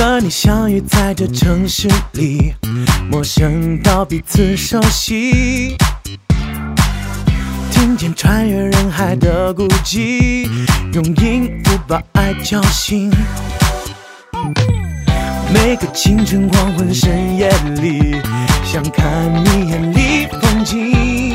和你相遇在这城市里，陌生到彼此熟悉，听见穿越人海的孤寂，用音符把爱叫醒。每个清晨黄昏深夜里，想看你眼里风景，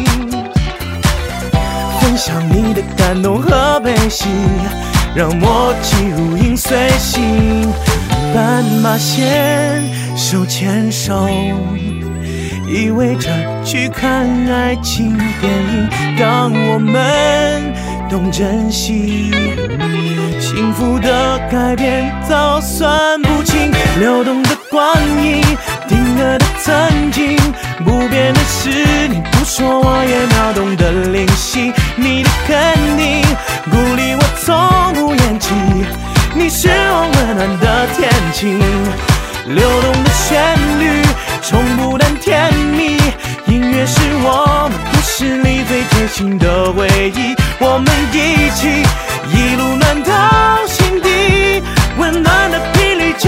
分享你的感动和悲喜，让默契如影随形。斑马线手牵手，意味着去看爱情电影，让我们懂珍惜。幸福的改变早算不清，流动的光阴，定格的曾经，不变的是你不说我也秒懂的灵犀。你的肯定鼓励我从不言弃，你是我温暖的天晴。流动的旋律从不淡甜蜜，音乐是我们故事里最贴心的回忆。我们一起一路暖到心底，温暖的频率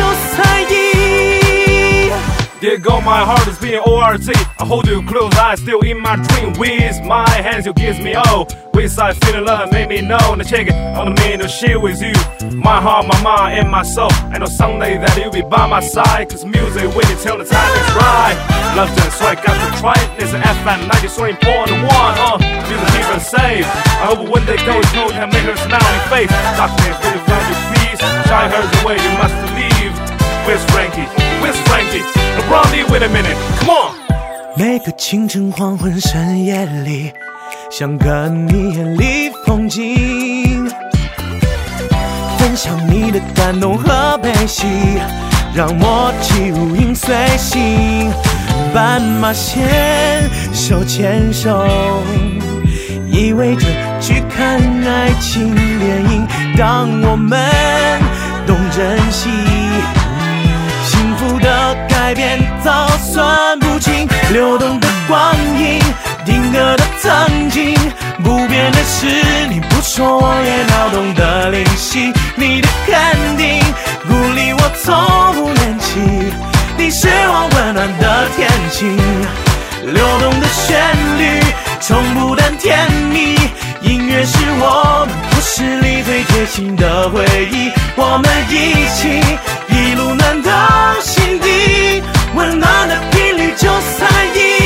931。 There go my heart is being ORT. I hold you close, I still in my dream. With my hands you kiss me, oh. With I feeling love, make me know. Now check it, on the minute to share with you. My heart, my mind, and my soul. I know someday that you'll be by my side. Cause music when you tell the time is right. Love done, so I got to try it. It's an FM 90, so important one. Music keep us safe. I hope one day goes cold and make her smile in face. Darkness, really find you peace. Shine hers away, you must believe. Where's Frankie? Where's Frankie? Brody, wait a minute, come on. 每个清晨黄昏深夜里，想看你眼里风景，分享你的感动和悲喜，让默契如影随形。斑马线手牵手，意味着去看爱情电影，让我们懂珍惜。幸福的改变早算不清，流动的光阴，定格的曾经，不变的是你不说我也秒懂的灵犀。你的肯定鼓励我从不言弃，你是我温暖的天晴。流动的旋律从不淡甜蜜，音乐是我们故事里最贴心的回忆。我们一起一路暖到心底，温暖的频率931。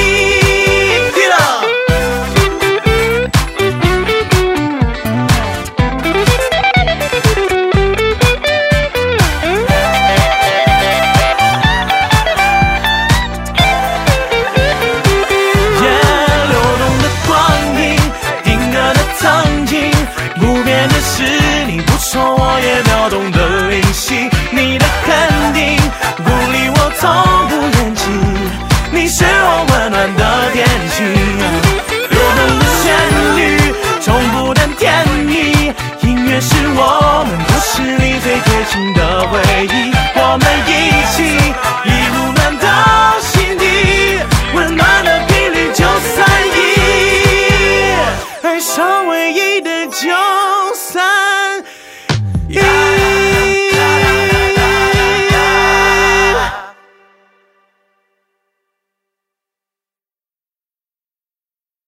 说我也秒懂的灵犀，你的肯定鼓励我从不言弃，你是我温暖的天晴。流动的旋律从不淡甜蜜，音乐是我们故事里最贴心的回忆。